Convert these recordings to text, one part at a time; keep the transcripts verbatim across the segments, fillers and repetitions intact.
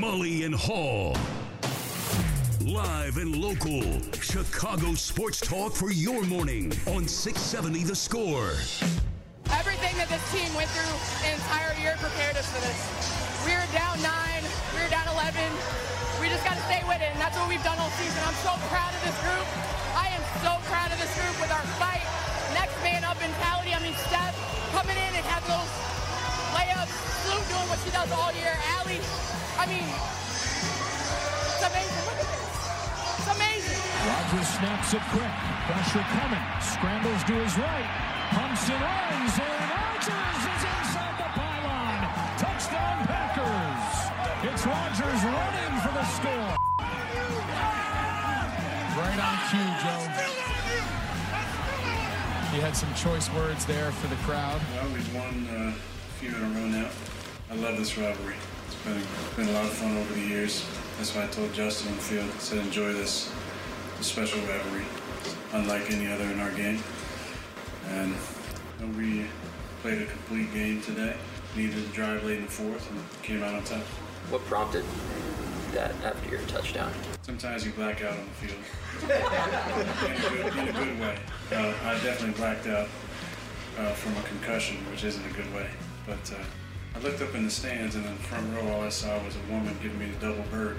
Mully and Haugh. Live and local, Chicago sports talk for your morning on six seventy The Score. Everything that this team went through the entire year prepared us for this. We were down nine, we were down eleven. We just got to stay with it, and that's what we've done all season. I'm so proud of this group. I am so proud of this group with our fight, next man up mentality. I mean, Steph coming in and having those layups, Sue doing what she does all year, Allie. I mean, it's amazing. Look at this. It's amazing. Rodgers snaps it quick. Pressure coming. Scrambles to his right. Pumps and runs. And Rodgers is inside the pylon. Touchdown Packers. It's Rodgers running for the score. Right on cue, Joe. He had some choice words there for the crowd. Well, we've won uh, a few in a row now. I love this rivalry. It's been, it's been a lot of fun over the years. That's why I told Justin on the field, I said enjoy this, this special rivalry, unlike any other in our game. And you know, we played a complete game today. Needed to drive late in the fourth and came out on top. What prompted that after your touchdown? Sometimes you black out on the field. in, a good, in a good way. Uh, I definitely blacked out uh, from a concussion, which isn't a good way. But uh, I looked up in the stands, and in the front row, all I saw was a woman giving me the double bird.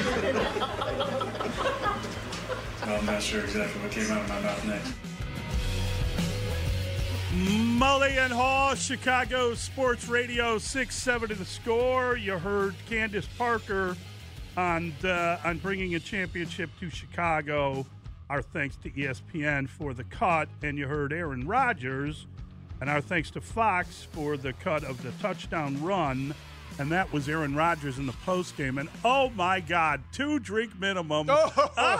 So I'm not sure exactly what came out of my mouth next. Mully and Haugh, Chicago Sports Radio, six seventy The Score. You heard Candace Parker on, uh, on bringing a championship to Chicago. Our thanks to E S P N for the cut. And you heard Aaron Rodgers. And our thanks to Fox for the cut of the touchdown run. And that was Aaron Rodgers in the postgame. And, oh, my God, two-drink minimum. Oh.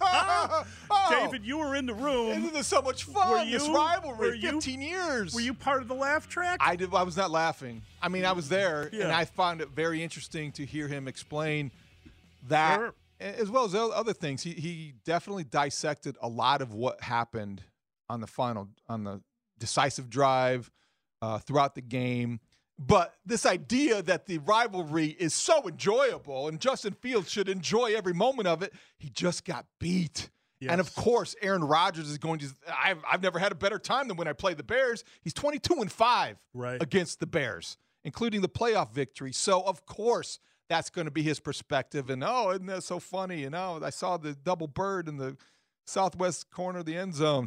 Oh. David, you were in the room. Isn't this so much fun, Were you- this rivalry, were you- fifteen years. Were you part of the laugh track? I did. I was not laughing. I mean, I was there, Yeah. and I found it very interesting to hear him explain that, Sure. as well as other things. He he definitely dissected a lot of what happened on the final, on the decisive drive uh, throughout the game. But this idea that the rivalry is so enjoyable and Justin Fields should enjoy every moment of it, he just got beat. Yes. And, of course, Aaron Rodgers is going to – I've I've never had a better time than when I played the Bears. He's twenty-two and five Right. against the Bears, including the playoff victory. So, of course, that's going to be his perspective. And, oh, isn't that so funny? You know, I saw the double bird in the southwest corner of the end zone.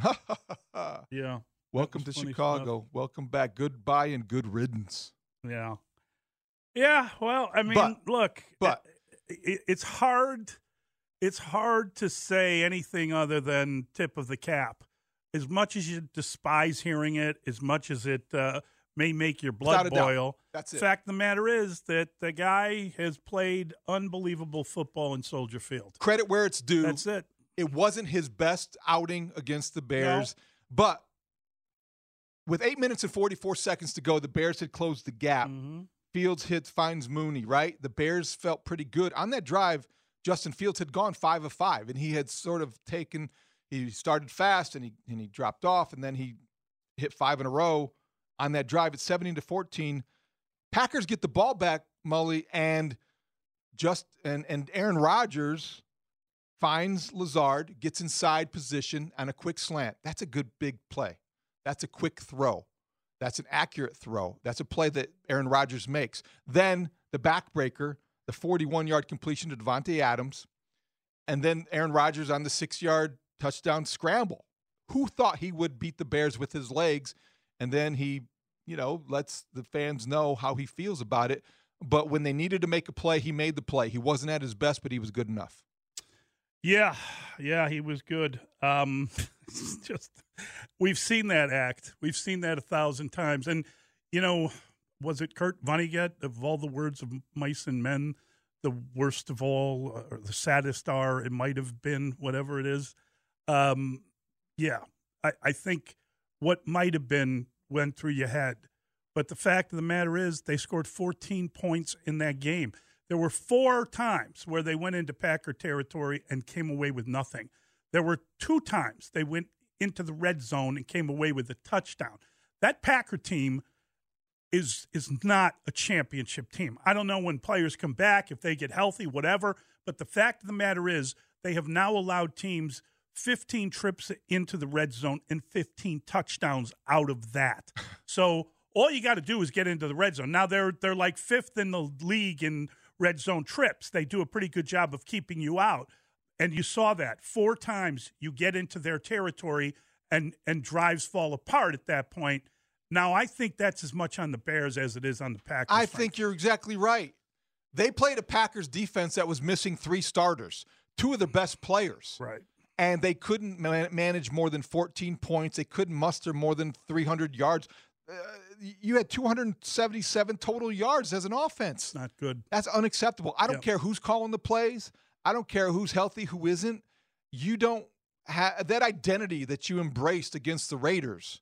Yeah. Welcome to That was funny Chicago. Welcome back. Goodbye and good riddance. Yeah. Yeah, well, I mean, But- look, but- it, it's hard it's hard to say anything other than tip of the cap. As much as you despise hearing it, as much as it uh, may make your blood Without a doubt. boil, That's it. fact of the matter is that the guy has played unbelievable football in Soldier Field. Credit where it's due. That's it. It wasn't his best outing against the Bears, but with eight minutes and forty-four seconds to go, the Bears had closed the gap. Mm-hmm. Fields hits, finds Mooney, right? The Bears felt pretty good. On that drive, Justin Fields had gone five of five, and he had sort of taken – he started fast, and he and he dropped off, and then he hit five in a row on that drive at seventeen to fourteen. Packers get the ball back, Mully, and just and and Aaron Rodgers finds Lazard, gets inside position on a quick slant. That's a good big play. That's a quick throw. That's an accurate throw. That's a play that Aaron Rodgers makes. Then the backbreaker, the forty-one-yard completion to Devontae Adams, and then Aaron Rodgers on the six-yard touchdown scramble. Who thought he would beat the Bears with his legs? And then he, you know, lets the fans know how he feels about it. But when they needed to make a play, he made the play. He wasn't at his best, but he was good enough. Yeah, yeah, he was good. Um, it's just we've seen that act. We've seen that a thousand times. And, you know, was it Kurt Vonnegut, of all the words of mice and men, the worst of all, or the saddest are, it might have been, whatever it is. Um, yeah, I, I think what might have been went through your head. But the fact of the matter is they scored fourteen points in that game. There were four times where they went into Packer territory and came away with nothing. There were two times they went into the red zone and came away with a touchdown. That Packer team is is not a championship team. I don't know when players come back, if they get healthy, whatever. But the fact of the matter is they have now allowed teams fifteen trips into the red zone and fifteen touchdowns out of that. So all you got to do is get into the red zone. Now they're they're like fifth in the league in red zone trips. They do a pretty good job of keeping you out. And you saw that. Four times you get into their territory and, and drives fall apart at that point. Now, I think that's as much on the Bears as it is on the Packers. I think you're exactly right. They played a Packers defense that was missing three starters, two of their best players. Right. And they couldn't man- manage more than fourteen points. They couldn't muster more than three hundred yards. Uh, you had two hundred seventy-seven total yards as an offense. Not good. That's unacceptable. I don't Yep. care who's calling the plays. I don't care who's healthy, who isn't. You don't have that identity that you embraced against the Raiders.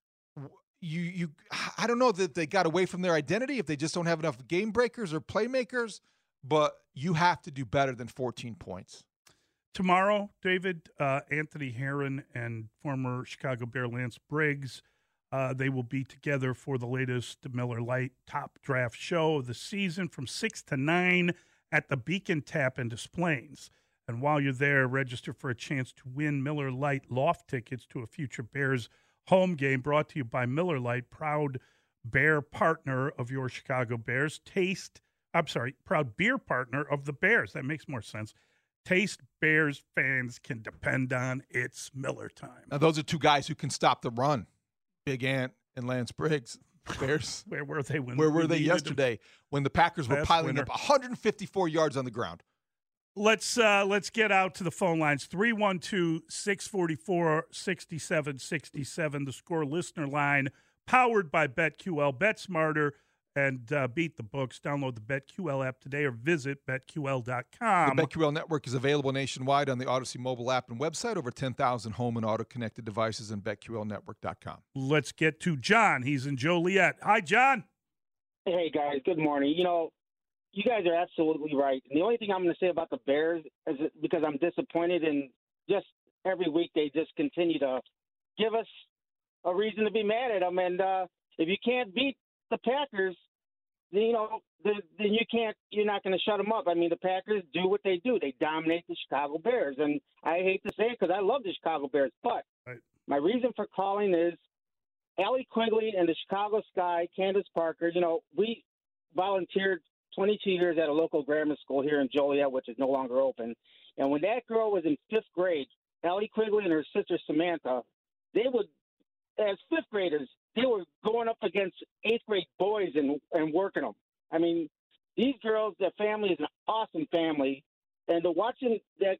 You, you, I don't know that they got away from their identity if they just don't have enough game breakers or playmakers, but you have to do better than fourteen points. Tomorrow, David, uh, Anthony Herron and former Chicago Bear Lance Briggs, uh, they will be together for the latest Miller Lite Top Draft show of the season from six to nine at the Beacon Tap in Des Plaines. And while you're there, register for a chance to win Miller Lite loft tickets to a future Bears home game brought to you by Miller Lite, proud bear partner of your Chicago Bears. Taste, I'm sorry, proud beer partner of the Bears. That makes more sense. Taste Bears fans can depend on. It's Miller time. Now, those are two guys who can stop the run. Big Ant and Lance Briggs. Bears. Where were they when Where were we they yesterday them? when the Packers were Last piling winter. up one hundred fifty-four yards on the ground? Let's uh, let's get out to the phone lines. three one two, six four four, six seven six seven, the Score listener line, powered by BetQL. Bet smarter and uh, beat the books. Download the BetQL app today or visit bet Q L dot com. The BetQL network is available nationwide on the Odyssey mobile app and website, over ten thousand home and auto-connected devices, and bet Q L network dot com. Let's get to John. He's in Joliet. Hi, John. Hey, guys. Good morning. You know, you guys are absolutely right. And the only thing I'm going to say about the Bears is that because I'm disappointed in just every week they just continue to give us a reason to be mad at them. And uh, if you can't beat the Packers, then, you know, then, then you can't, you're not going to shut them up. I mean, the Packers do what they do. They dominate the Chicago Bears. And I hate to say it because I love the Chicago Bears. But right. My reason for calling is Allie Quigley and the Chicago Sky, Candace Parker, you know, we volunteered twenty-two years at a local grammar school here in Joliet, which is no longer open. And when that girl was in fifth grade, Allie Quigley and her sister Samantha, they would, as fifth graders, they were going up against eighth grade boys and, and working them. I mean, these girls, their family is an awesome family. And to watching that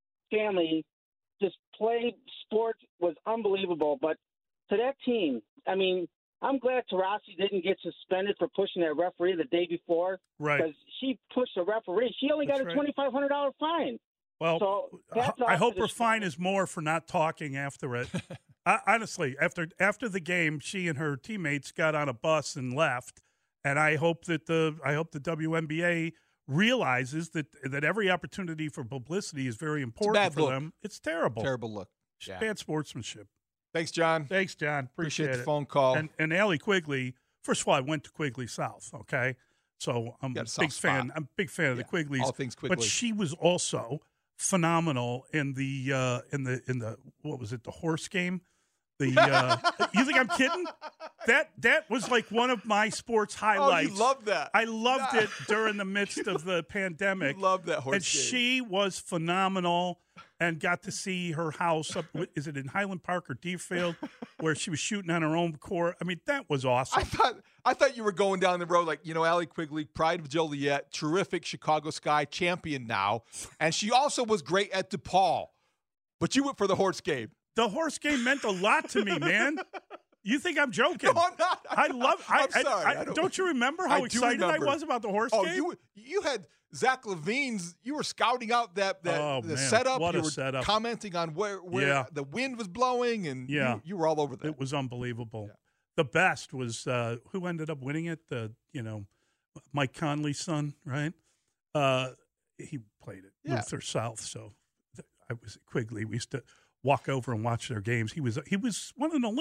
family just play sports was unbelievable. But to that team, I mean, I'm glad Taurasi didn't get suspended for pushing that referee the day before. Right. Because she pushed the referee. She only got That's a right. twenty-five hundred dollars fine. Well, So that's I off hope to the her fine Chicago- is more for not talking after it. I, honestly, after after the game, she and her teammates got on a bus and left. And I hope that the I hope the W N B A realizes that that every opportunity for publicity is very important bad for look. them. It's terrible. Terrible look. It's Yeah. bad sportsmanship. Thanks, John. Thanks, John. Appreciate, Appreciate the it. phone call. And and Allie Quigley. First of all, I went to Quigley South. Okay, so I'm a Got a big soft fan. spot. I'm a big fan of the Yeah, Quigleys. all things But Quigley. she was also phenomenal in the uh, in the in the what was it? The horse game. The uh, you think I'm kidding? That that was like one of my sports Oh, highlights. you love that. I loved it during the midst of the pandemic. You love that horse And game. she was phenomenal, and got to see her house up. Is it in Highland Park or Deerfield, where she was shooting on her own court? I mean, that was awesome. I thought I thought you were going down the road like, you know, Allie Quigley, pride of Joliet, terrific Chicago Sky champion now. And she also was great at DePaul. But you went for the horse game. The horse game meant a lot to me, man. You think I'm joking? No, I'm not. I love. I, I'm sorry. I, I I, don't- don't you remember how I do excited remember. I was about the horse Oh, game? you you had Zach Levine's. You were scouting out that that Oh, the man, setup. what you a were setup. commenting on where where Yeah. the wind was blowing, and Yeah. you, you were all over that. It was unbelievable. Yeah. The best was uh, who ended up winning it. The you know, Mike Conley's son, right? Uh, he played at Yeah. Luther South, so th- I was at Quigley. We used to walk over and watch their games. He was he was won an Olympic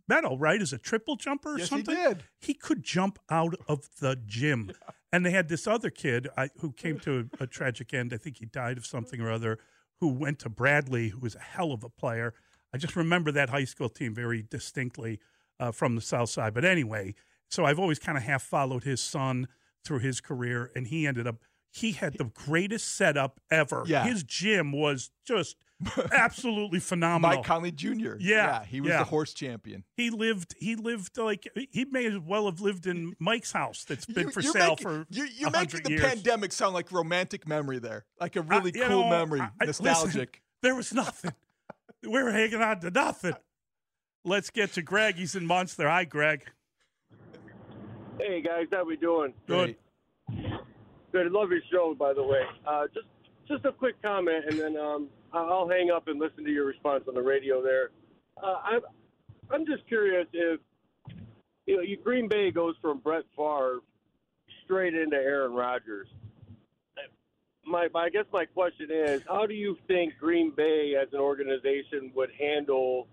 medal, right, as a triple jumper or yes, something. He did. He could jump out of the gym. Yeah. And they had this other kid I, who came to a, a tragic end. I think he died of something or other, who went to Bradley, who was a hell of a player. I just remember that high school team very distinctly uh, from the South Side. But anyway, so I've always kind of half followed his son through his career, and he ended up – he had the greatest setup ever. Yeah. His gym was just absolutely phenomenal. Mike Conley Junior Yeah, yeah he was yeah. the horse champion. He lived. He lived like he may as well have lived in Mike's house that's been you, for you're sale making, for you, You're one making hundred the years. pandemic sound like romantic memory there, like a really uh, cool know, memory, I, I, nostalgic. Listen, there was nothing. We were hanging on to nothing. Let's get to Greg. He's in Munster. Hi, Greg. Hey guys, how we doing? Good. Good. Love your show, by the way. Uh, just just a quick comment, and then um, I'll hang up and listen to your response on the radio there. Uh, I'm I'm just curious if you know you, Green Bay goes from Brett Favre straight into Aaron Rodgers. My, my I guess my question is, how do you think Green Bay as an organization would handle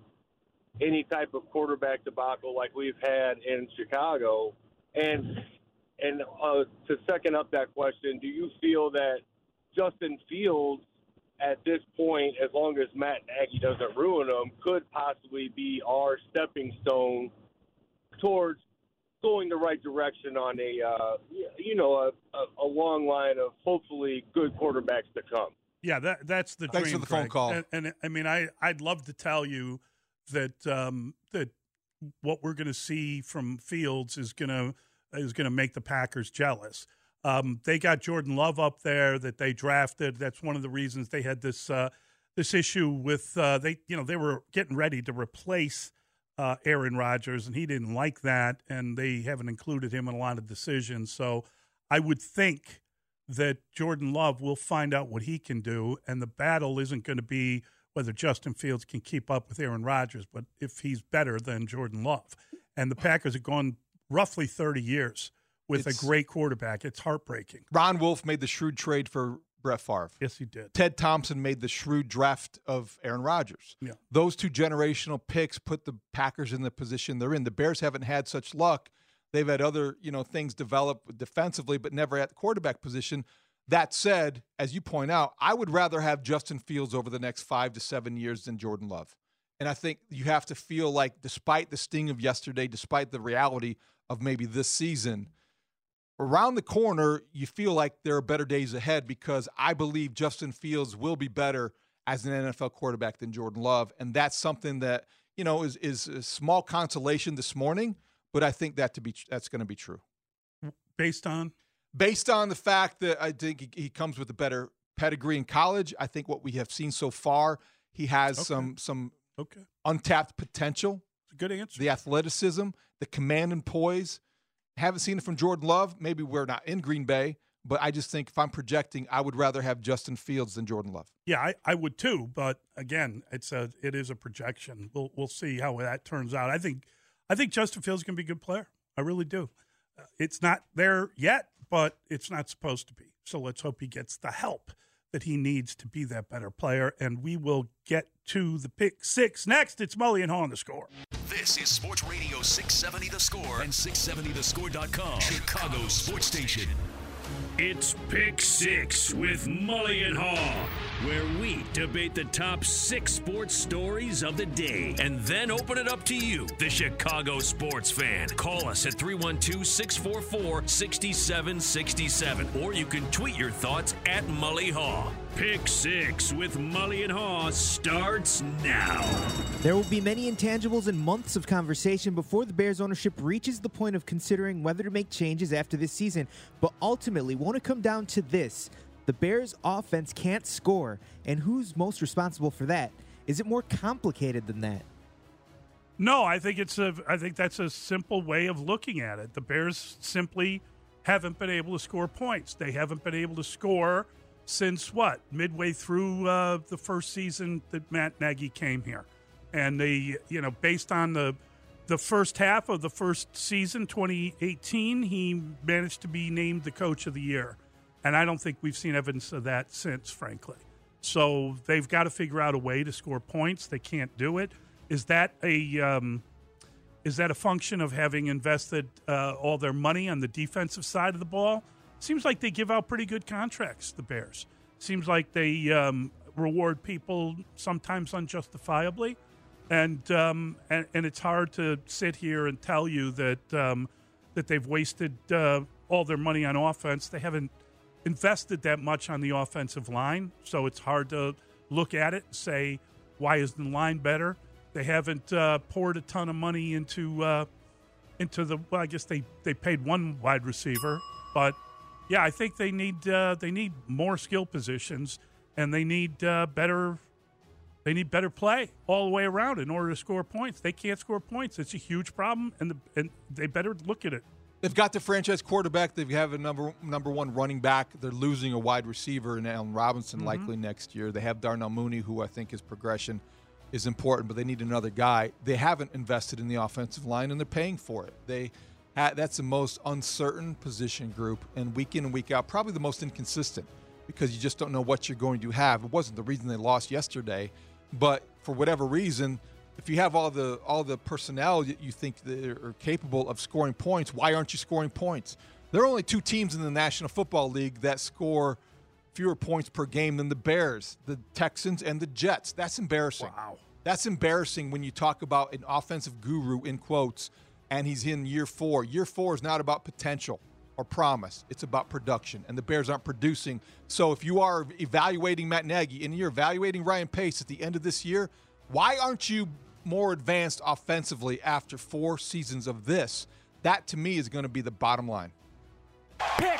any type of quarterback debacle like we've had in Chicago? And and uh, to second up that question, do you feel that Justin Fields, at this point, as long as Matt Nagy doesn't ruin him, could possibly be our stepping stone towards going the right direction on a, uh, you know, a, a, a long line of hopefully good quarterbacks to come? Yeah, that that's the Thanks dream, for the phone Greg. call. And, and I mean, I I'd love to tell you that um, that what we're going to see from Fields is going to is going to make the Packers jealous. Um, they got Jordan Love up there that they drafted. That's one of the reasons they had this uh, this issue with uh, they you know they were getting ready to replace uh, Aaron Rodgers, and he didn't like that, and they haven't included him in a lot of decisions. So I would think that Jordan Love will find out what he can do, and the battle isn't going to be whether Justin Fields can keep up with Aaron Rodgers, but if he's better than Jordan Love. And the Packers have gone roughly thirty years with it's, a great quarterback. It's heartbreaking. Ron Wolf made the shrewd trade for Brett Favre. Yes, he did. Ted Thompson made the shrewd draft of Aaron Rodgers. Yeah. Those two generational picks put the Packers in the position they're in. The Bears haven't had such luck. They've had other, you know, things develop defensively, but never at the quarterback position. That said, as you point out, I would rather have Justin Fields over the next five to seven years than Jordan Love. And I think you have to feel like, despite the sting of yesterday, despite the reality of maybe this season, around the corner, you feel like there are better days ahead, because I believe Justin Fields will be better as an N F L quarterback than Jordan Love. And that's something that, you know, is, is a small consolation this morning, but I think that to be that's going to be true. Based on? Based on the fact that I think he, he comes with a better pedigree in college. I think what we have seen so far, he has okay. some some okay. untapped potential. It's a good answer. The athleticism, the command and poise. Haven't seen it from Jordan Love. Maybe we're not in Green Bay, but I just think if I'm projecting, I would rather have Justin Fields than Jordan Love. Yeah, I, I would too. But again, it's a it is a projection. We'll we'll see how that turns out. I think I think Justin Fields can be a good player. I really do. Uh, it's not there yet, but it's not supposed to be. So let's hope he gets the help that he needs to be that better player. And we will get to the pick six next. It's Mully and Haw on The Score. This is Sports Radio six seventy The Score and six seventy the score dot com, Chicago's sports station. It's Pick Six with Mully and Haw, where we debate the top six sports stories of the day and then open it up to you, the Chicago sports fan. Call us at three one two, six four four, six seven six seven, or you can tweet your thoughts at Mully Haw. Pick Six with Mully and Haw starts now. There will be many intangibles and months of conversation before the Bears ownership reaches the point of considering whether to make changes after this season. But ultimately, won't it come down to this? The Bears' offense can't score, and who's most responsible for that? Is it more complicated than that? No, I think it's a. I think that's a simple way of looking at it. The Bears simply haven't been able to score points. They haven't been able to score since what? Midway through uh, the first season that Matt Nagy came here. And they, you know, based on the the first half of the first season, twenty eighteen, he managed to be named the coach of the year. And I don't think we've seen evidence of that since, frankly. So they've got to figure out a way to score points. They can't do it. Is that a um, Is that a function of having invested uh, all their money on the defensive side of the ball? Seems like they give out pretty good contracts, the Bears. Seems like they um, reward people sometimes unjustifiably. And, um, and and it's hard to sit here and tell you that um, that they've wasted uh, all their money on offense. They haven't invested that much on the offensive line, so it's hard to look at it and say, why isn't the line better? They haven't uh, poured a ton of money into uh, into the. Well, I guess they, they paid one wide receiver, but yeah, I think they need uh, they need more skill positions, and they need uh, better. They need better play all the way around in order to score points. They can't score points. It's a huge problem, and the, and they better look at it. They've got the franchise quarterback. They have a number number one running back. They're losing a wide receiver in Allen Robinson mm-hmm. likely next year. They have Darnell Mooney, who I think his progression is important, but they need another guy. They haven't invested in the offensive line, and they're paying for it. They that's the most uncertain position group, and week in and week out, probably the most inconsistent because you just don't know what you're going to have. It wasn't the reason they lost yesterday. But for whatever reason, if you have all the all the personnel that you think that are capable of scoring points, why aren't you scoring points? There are only two teams in the National Football League that score fewer points per game than the Bears, the Texans, and the Jets. That's embarrassing. Wow. That's embarrassing when you talk about an offensive guru, in quotes, and he's in year four. Year four is not about potential or promise. It's about production, and the Bears aren't producing. So if you are evaluating Matt Nagy and you're evaluating Ryan Pace at the end of this year, why aren't you more advanced offensively after four seasons of this? That, to me, is going to be the bottom line. Pick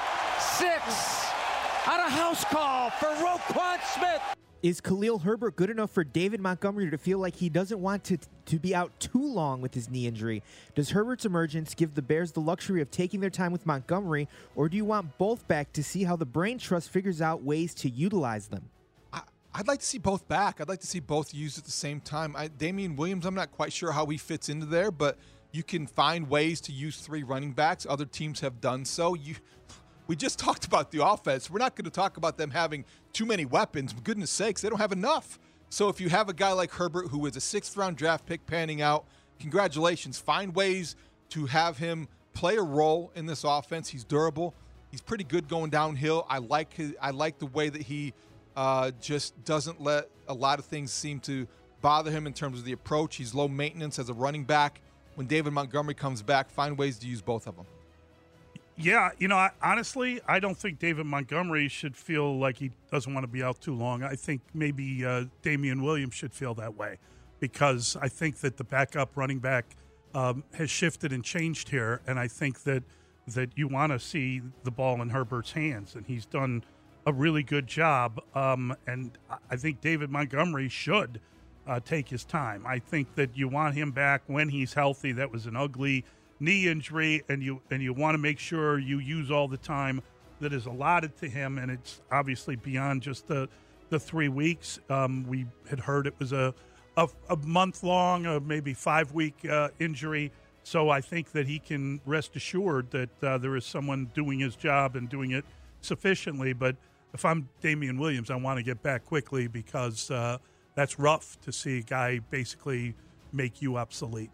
six on a house call for Roquan Smith. Is Khalil Herbert good enough for David Montgomery to feel like he doesn't want to to be out too long with his knee injury? Does Herbert's emergence give the Bears the luxury of taking their time with Montgomery, or do you want both back to see how the brain trust figures out ways to utilize them? I, I'd like to see both back. I'd like to see both used at the same time. I, Damian Williams, I'm not quite sure how he fits into there, but you can find ways to use three running backs. Other teams have done so. You... We just talked about the offense. We're not going to talk about them having too many weapons. For goodness sakes, they don't have enough. So if you have a guy like Herbert, who is a sixth-round draft pick panning out, congratulations. Find ways to have him play a role in this offense. He's durable. He's pretty good going downhill. I like his, I like the way that he uh, just doesn't let a lot of things seem to bother him in terms of the approach. He's low maintenance as a running back. When David Montgomery comes back, find ways to use both of them. Yeah, you know, I, honestly, I don't think David Montgomery should feel like he doesn't want to be out too long. I think maybe uh, Damian Williams should feel that way because I think that the backup running back um, has shifted and changed here, and I think that that you want to see the ball in Herbert's hands, and he's done a really good job, um, and I think David Montgomery should uh, take his time. I think that you want him back when he's healthy. That was an ugly knee injury, and you and you want to make sure you use all the time that is allotted to him, and it's obviously beyond just the the three weeks. Um, we had heard it was a a, a month long, or maybe five week uh, injury. So I think that he can rest assured that uh, there is someone doing his job and doing it sufficiently. But if I'm Damian Williams, I want to get back quickly because uh, that's rough to see a guy basically make you obsolete.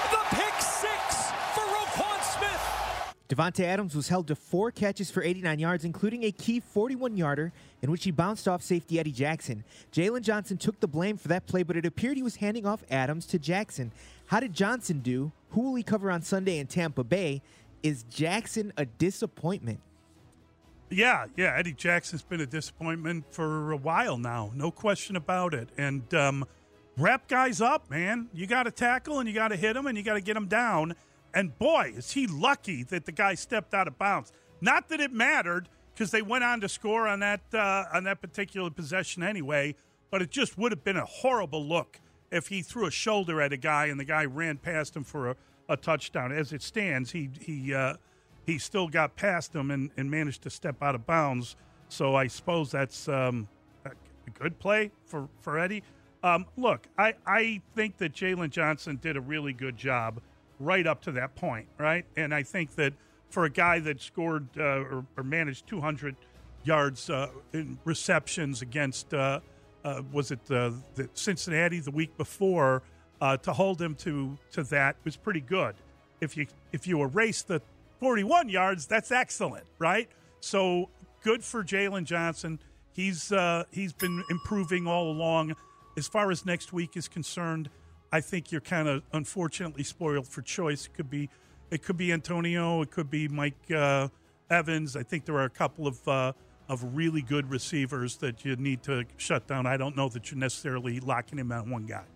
Davante Adams was held to four catches for eighty-nine yards, including a key forty-one-yarder in which he bounced off safety Eddie Jackson. Jalen Johnson took the blame for that play, but it appeared he was handing off Adams to Jackson. How did Johnson do? Who will he cover on Sunday in Tampa Bay? Is Jackson a disappointment? Yeah, yeah, Eddie Jackson's been a disappointment for a while now, no question about it. And um, wrap guys up, man. You got to tackle and you got to hit them and you got to get them down. And boy, is he lucky that the guy stepped out of bounds. Not that it mattered, because they went on to score on that uh, on that particular possession anyway. But it just would have been a horrible look if he threw a shoulder at a guy and the guy ran past him for a, a touchdown. As it stands, he he uh, he still got past him and, and managed to step out of bounds. So I suppose that's um, a good play for for Eddie. Um, look, I I think that Jalen Johnson did a really good job right up to that point, right? And I think that for a guy that scored uh, or, or managed two hundred yards uh, in receptions against, uh, uh, was it uh, the Cincinnati the week before, uh, to hold him to to that was pretty good. If you if you erase the forty-one yards, that's excellent, right? So good for Jalen Johnson. He's uh, he's been improving all along. As far as next week is concerned, I think you're kind of unfortunately spoiled for choice. It could be it could be Antonio, it could be Mike uh, Evans. I think there are a couple of uh, of really good receivers that you need to shut down. I don't know that you're necessarily locking him on one guy.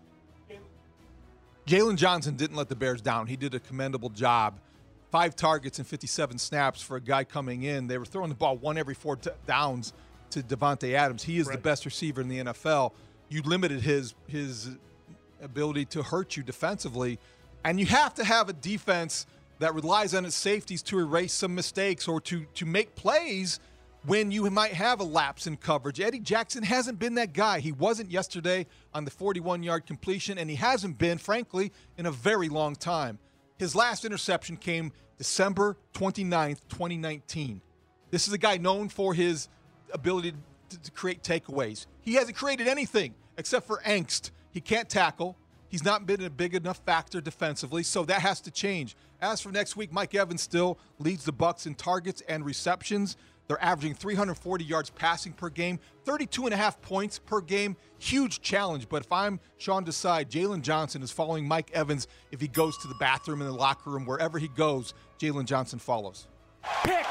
Jalen Johnson didn't let the Bears down. He did a commendable job. Five targets and fifty-seven snaps for a guy coming in. They were throwing the ball one every four t- downs to Davante Adams. He is right. the best receiver in the N F L. You limited his his ability to hurt you defensively, and you have to have a defense that relies on its safeties to erase some mistakes or to to make plays when you might have a lapse in coverage. Eddie Jackson hasn't been that guy. He wasn't yesterday on the forty-one-yard completion, and he hasn't been, frankly, in a very long time. His last interception came December twenty-ninth, twenty nineteen. This is a guy known for his ability to, to create takeaways. He hasn't created anything except for angst. He can't tackle. He's not been a big enough factor defensively, so that has to change. As for next week, Mike Evans still leads the Bucs in targets and receptions. They're averaging three hundred forty yards passing per game, thirty-two and a half points per game. Huge challenge. But if I'm Sean Desai, Jalen Johnson is following Mike Evans. If he goes to the bathroom, in the locker room, wherever he goes, Jalen Johnson follows. Pick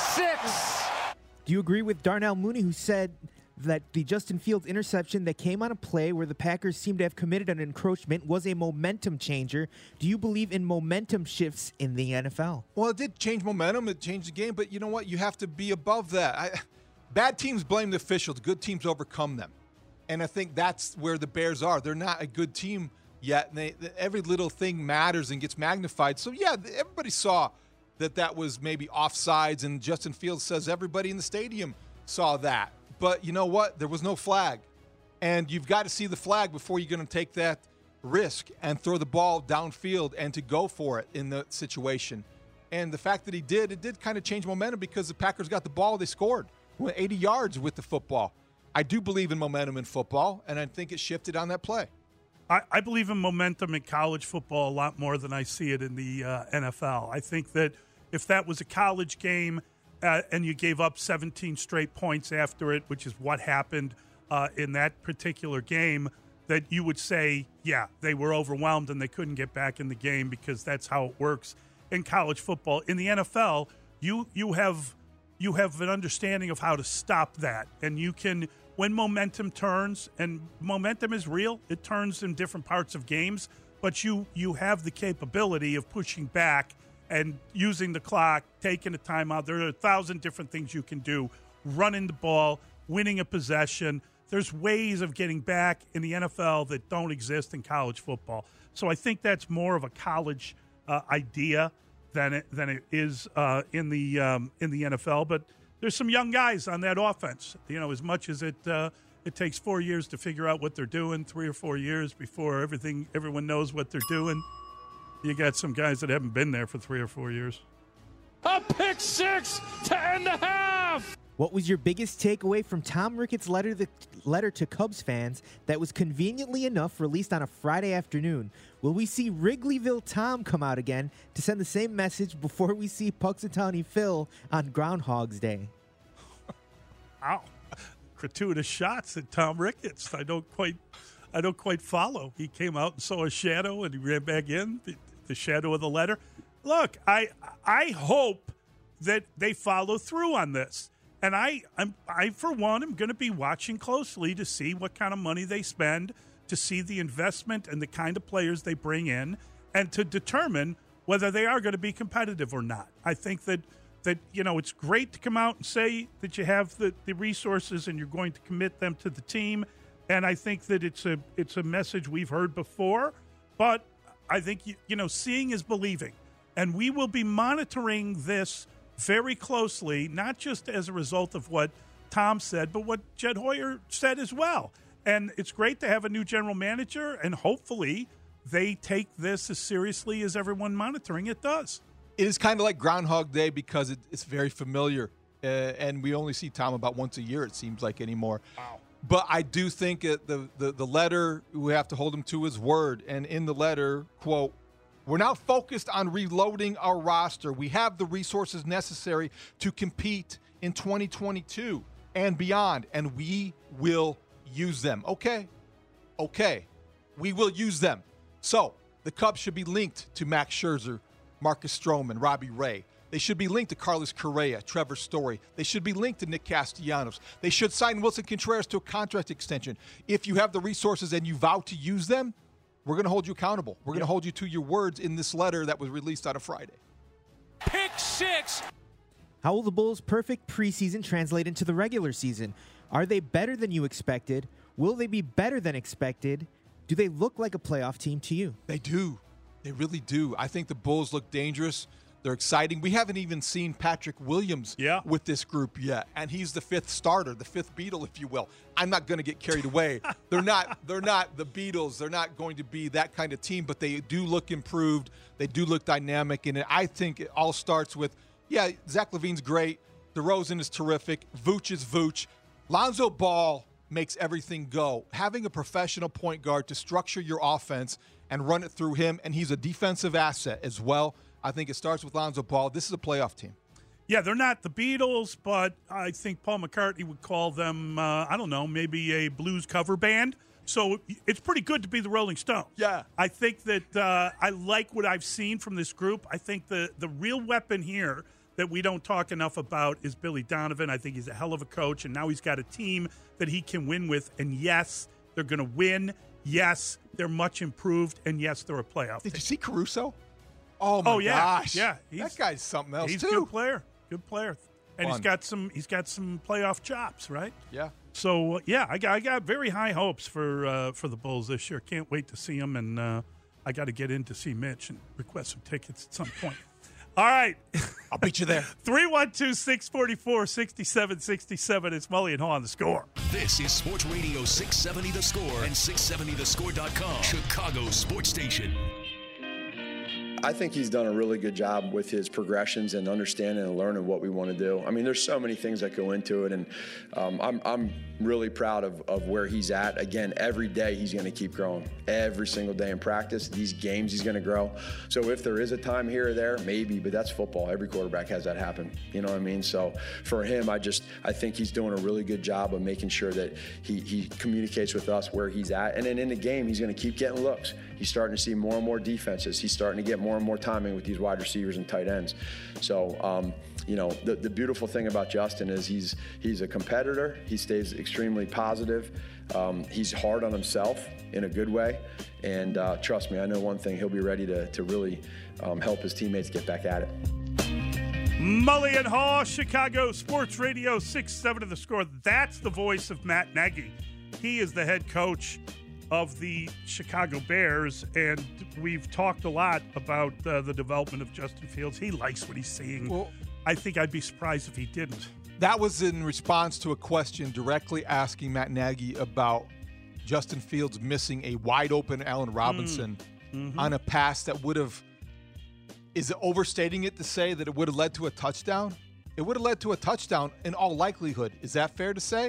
six. Do you agree with Darnell Mooney, who said that the Justin Fields interception that came on a play where the Packers seemed to have committed an encroachment was a momentum changer? Do you believe in momentum shifts in the N F L? Well, it did change momentum. It changed the game. But you know what? You have to be above that. I, bad teams blame the officials. Good teams overcome them. And I think that's where the Bears are. They're not a good team yet. And they, every little thing matters and gets magnified. So, yeah, everybody saw that that was maybe offsides. And Justin Fields says everybody in the stadium saw that. But you know what? There was no flag. And you've got to see the flag before you're going to take that risk and throw the ball downfield and to go for it in the situation. And the fact that he did, it did kind of change momentum because the Packers got the ball, they scored. Went eighty yards with the football. I do believe in momentum in football, and I think it shifted on that play. I, I believe in momentum in college football a lot more than I see it in the uh, N F L. I think that if that was a college game, Uh, and you gave up seventeen straight points after it, which is what happened uh, in that particular game, that you would say, yeah, they were overwhelmed and they couldn't get back in the game because that's how it works in college football. In the N F L, you you have you have an understanding of how to stop that, and you can, when momentum turns, and momentum is real, it turns in different parts of games, but you you have the capability of pushing back and using the clock, taking a timeout. There are a thousand different things you can do. Running the ball, winning a possession. There's ways of getting back in the N F L that don't exist in college football. So I think that's more of a college uh, idea than it, than it is uh, in the um, in the N F L. But there's some young guys on that offense. You know, as much as it uh, it takes four years to figure out what they're doing, three or four years before everything everyone knows what they're doing. You got some guys that haven't been there for three or four years. A pick six to end the half. What was your biggest takeaway from Tom Ricketts' letter to, letter to Cubs fans that was conveniently enough released on a Friday afternoon? Will we see Wrigleyville Tom come out again to send the same message before we see Punxsutawney Phil on Groundhog's Day? Wow. Gratuitous shots at Tom Ricketts. I don't quite I don't quite follow. He came out and saw a shadow and he ran back in, the, the shadow of the letter. Look, I I hope that they follow through on this. And I, I'm, I, for one, am going to be watching closely to see what kind of money they spend, to see the investment and the kind of players they bring in, and to determine whether they are going to be competitive or not. I think that, that you know, it's great to come out and say that you have the, the resources and you're going to commit them to the team. And I think that it's a it's a message we've heard before. But I think, you, you know, seeing is believing. And we will be monitoring this very closely, not just as a result of what Tom said, but what Jed Hoyer said as well. And it's great to have a new general manager, and hopefully they take this as seriously as everyone monitoring it does. It is kind of like Groundhog Day because it, it's very familiar, uh, and we only see Tom about once a year, it seems like, anymore. Wow. But I do think that the, the, the letter, we have to hold him to his word. And in the letter, quote, we're now focused on reloading our roster. We have the resources necessary to compete in twenty twenty-two and beyond, and we will use them. Okay, okay, we will use them. So the Cubs should be linked to Max Scherzer, Marcus Stroman, Robbie Ray. They should be linked to Carlos Correa, Trevor Story. They should be linked to Nick Castellanos. They should sign Wilson Contreras to a contract extension. If you have the resources and you vow to use them, we're going to hold you accountable. We're going to hold you to your words in this letter that was released on a Friday. Pick six. How will the Bulls' perfect preseason translate into the regular season? Are they better than you expected? Will they be better than expected? Do they look like a playoff team to you? They do. They really do. I think the Bulls look dangerous. They're exciting. We haven't even seen Patrick Williams yeah. with this group yet, and he's the fifth starter, the fifth Beatle, if you will. I'm not going to get carried away. They're not. They're not the Beatles. They're not going to be that kind of team, but they do look improved. They do look dynamic, and I think it all starts with, yeah, Zach LaVine's great. DeRozan is terrific. Vooch is Vooch. Lonzo Ball makes everything go. Having a professional point guard to structure your offense and run it through him, and he's a defensive asset as well. I think it starts with Lonzo Ball. This is a playoff team. Yeah, they're not the Beatles, but I think Paul McCartney would call them, uh, I don't know, maybe a blues cover band. So it's pretty good to be the Rolling Stones. Yeah. I think that uh, I like what I've seen from this group. I think the, the real weapon here that we don't talk enough about is Billy Donovan. I think he's a hell of a coach, and now he's got a team that he can win with. And, yes, they're going to win. Yes, they're much improved. And, yes, they're a playoff Did team. you see Caruso? Oh, my oh, yeah. gosh. Yeah, that guy's something else, he's too. He's a good player. Good player. And Fun. he's got some he's got some playoff chops, right? Yeah. So, uh, yeah, I got, I got very high hopes for uh, for the Bulls this year. Can't wait to see them, and uh, I got to get in to see Mitch and request some tickets at some point. All right. I'll beat you there. three one two, six four four, six seven six seven. It's Mully and Haw on The Score. This is Sports Radio six seventy The Score and six seventy the score dot com, Chicago Sports Station. I think he's done a really good job with his progressions and understanding and learning what we want to do. I mean, there's so many things that go into it, and um, I'm, I'm really proud of, of where he's at. Again, every day he's going to keep growing. Every single day in practice, these games he's going to grow. So if there is a time here or there, maybe, but that's football. Every quarterback has that happen. You know what I mean? So for him, I just I think he's doing a really good job of making sure that he, he communicates with us where he's at. And then in the game, he's going to keep getting looks. He's starting to see more and more defenses. He's starting to get more and more timing with these wide receivers and tight ends. So, um, you know, the, the beautiful thing about Justin is he's he's a competitor. He stays extremely positive. Um, he's hard on himself in a good way. And uh, trust me, I know one thing, he'll be ready to, to really um, help his teammates get back at it. Mully and Haw, Chicago Sports Radio six seventy The Score. That's the voice of Matt Nagy. He is the head coach of the Chicago Bears, and we've talked a lot about uh, the development of Justin Fields. He likes what he's seeing. Well, I think I'd be surprised if he didn't. That was in response to a question directly asking Matt Nagy about Justin Fields missing a wide-open Allen Robinson mm. mm-hmm. on a pass that would have – is it overstating it to say that it would have led to a touchdown? It would have led to a touchdown in all likelihood. Is that fair to say?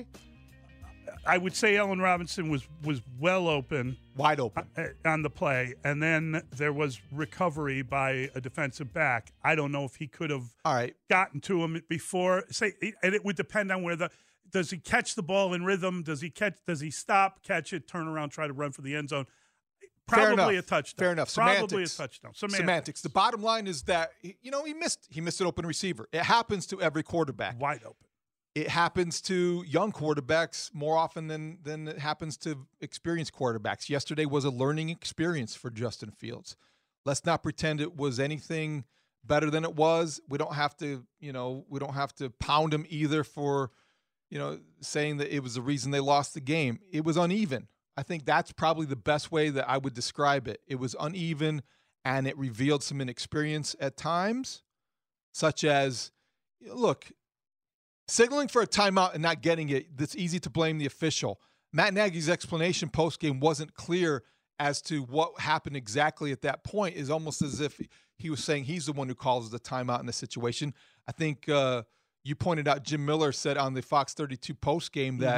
I would say Allen Robinson was, was well open. Wide open. On the play. And then there was recovery by a defensive back. I don't know if he could have All right. gotten to him before. Say, and it would depend on where the – does he catch the ball in rhythm? Does he catch? Does he stop, catch it, turn around, try to run for the end zone? Probably a touchdown. Fair enough. Probably Semantics. a touchdown. Semantics. Semantics. The bottom line is that, you know, he missed he missed an open receiver. It happens to every quarterback. Wide open. It happens to young quarterbacks more often than than it happens to experienced quarterbacks. Yesterday was a learning experience for Justin Fields. Let's not pretend it was anything better than it was. We don't have to, you know, we don't have to pound him either for, you know, saying that it was the reason they lost the game. It was uneven. I think that's probably the best way that I would describe it. It was uneven, and it revealed some inexperience at times, such as, look, signaling for a timeout and not getting it, it's easy to blame the official. Matt Nagy's explanation postgame wasn't clear as to what happened exactly at that point. It's almost as if he was saying he's the one who calls the timeout in the situation. I think uh, you pointed out Jim Miller said on the Fox thirty-two postgame that mm-hmm.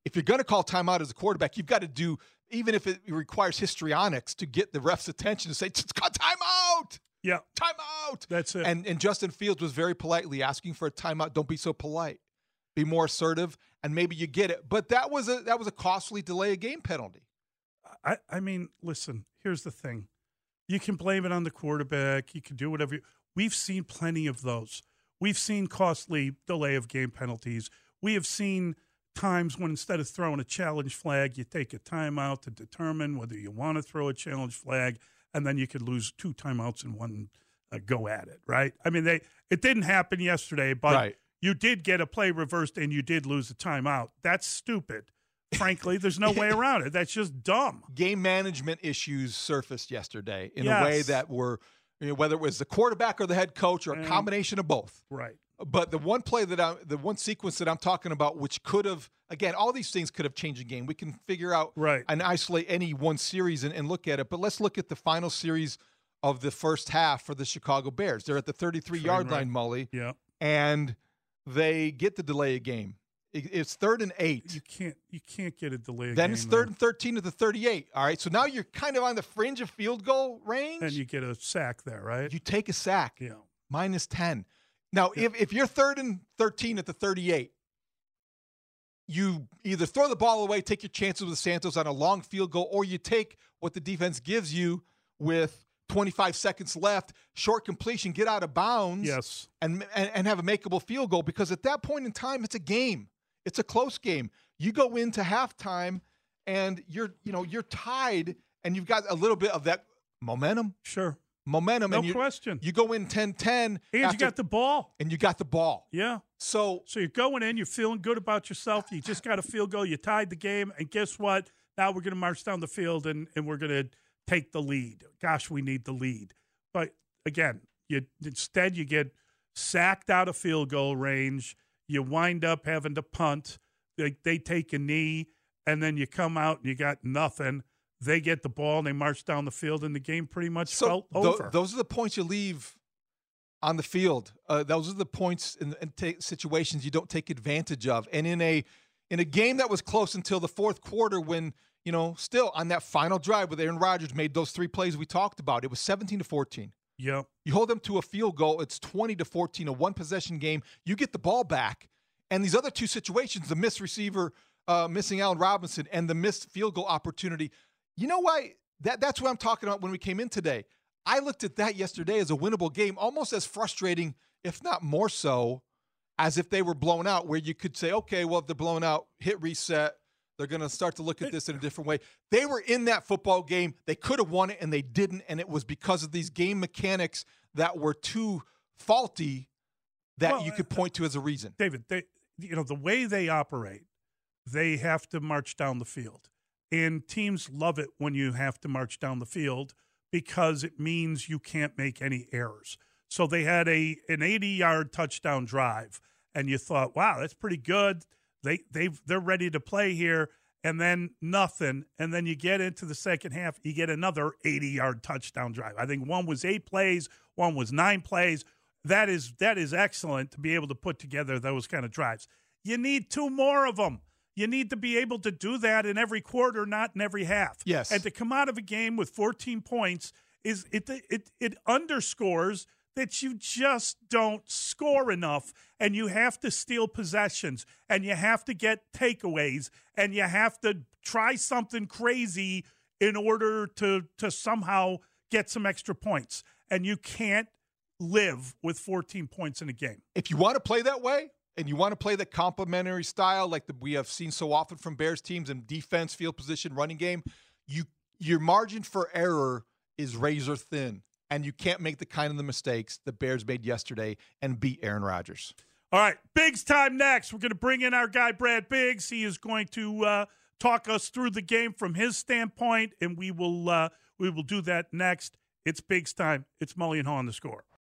if you're going to call timeout as a quarterback, you've got to do, even if it requires histrionics to get the ref's attention to say, call timeout. Yeah. Timeout. That's it. And, and Justin Fields was very politely asking for a timeout. Don't be so polite. Be more assertive, and maybe you get it. But that was a that was a costly delay of game penalty. I, I mean, listen, here's the thing. You can blame it on the quarterback. You can do whatever. You, we've seen plenty of those. We've seen costly delay of game penalties. We have seen times when instead of throwing a challenge flag, you take a timeout to determine whether you want to throw a challenge flag, and then you could lose two timeouts and one uh, go at it, right? I mean, they it didn't happen yesterday, but right. you did get a play reversed and you did lose a timeout. That's stupid. Frankly, there's no way around it. That's just dumb. Game management issues surfaced yesterday in yes. a way that were, you know, whether it was the quarterback or the head coach or a and, combination of both. Right. But the one play that I, the one sequence that I'm talking about, which could have, again, all these things could have changed the game. We can figure out right. and isolate any one series and, and look at it. But let's look at the final series of the first half for the Chicago Bears. They're at the thirty-three-yard right. line, Mully. Yeah. And they get the delay of game. It's third and eight. You can't you can't get a delay of then game. It's third there. and thirteen to the thirty-eight. All right, so now you're kind of on the fringe of field goal range. And you get a sack there, right? You take a sack. Yeah. Minus ten. Now, yeah. if, if you're third and thirteen at the thirty-eight, you either throw the ball away, take your chances with Santos on a long field goal, or you take what the defense gives you with twenty-five seconds left, short completion, get out of bounds, yes, and, and and have a makeable field goal, because at that point in time, it's a game. It's a close game. You go into halftime and you're, you know, you're tied and you've got a little bit of that momentum. Sure. Momentum. No and you, question. You go in ten ten. And after, you got the ball. And you got the ball. Yeah. So so you're going in, you're feeling good about yourself. You just got a field goal. You tied the game. And guess what? Now we're going to march down the field and, and we're going to take the lead. Gosh, we need the lead. But again, you instead you get sacked out of field goal range. You wind up having to punt. They, they take a knee, and then you come out and you got nothing. They get the ball, and they march down the field, and the game pretty much so felt th- over. Those are the points you leave on the field. Uh, those are the points in, in t- situations you don't take advantage of. And in a in a game that was close until the fourth quarter, when, you know, still on that final drive with Aaron Rodgers made those three plays we talked about, it was seventeen to fourteen. Yep. You hold them to a field goal, it's twenty to fourteen, a one-possession game. You get the ball back, and these other two situations, the missed receiver, uh, missing Allen Robinson, and the missed field goal opportunity, you know why? That, that's what I'm talking about when we came in today. I looked at that yesterday as a winnable game, almost as frustrating, if not more so, as if they were blown out, where you could say, okay, well, if they're blown out, hit reset. They're going to start to look at this in a different way. They were in that football game. They could have won it, and they didn't, and it was because of these game mechanics that were too faulty that well, you could point to as a reason. David, they, you know, the way they operate, they have to march down the field. And teams love it when you have to march down the field because it means you can't make any errors. So they had a an eighty-yard touchdown drive, and you thought, wow, that's pretty good. They they've they're ready to play here, and then nothing. And then you get into the second half, you get another eighty-yard touchdown drive. I think one was eight plays, one was nine plays. That is that is excellent to be able to put together those kind of drives. You need two more of them. You need to be able to do that in every quarter, not in every half. Yes. And to come out of a game with fourteen points is it it it underscores that you just don't score enough, and you have to steal possessions, and you have to get takeaways, and you have to try something crazy in order to to somehow get some extra points. And you can't live with fourteen points in a game. If you want to play that way, and you want to play the complementary style like the, we have seen so often from Bears teams in defense, field position, running game, you your margin for error is razor thin. And you can't make the kind of the mistakes the Bears made yesterday and beat Aaron Rodgers. All right, Biggs time next. We're going to bring in our guy, Brad Biggs. He is going to uh, talk us through the game from his standpoint, and we will uh, we will do that next. It's Biggs time. It's Mully and Haw on the Score.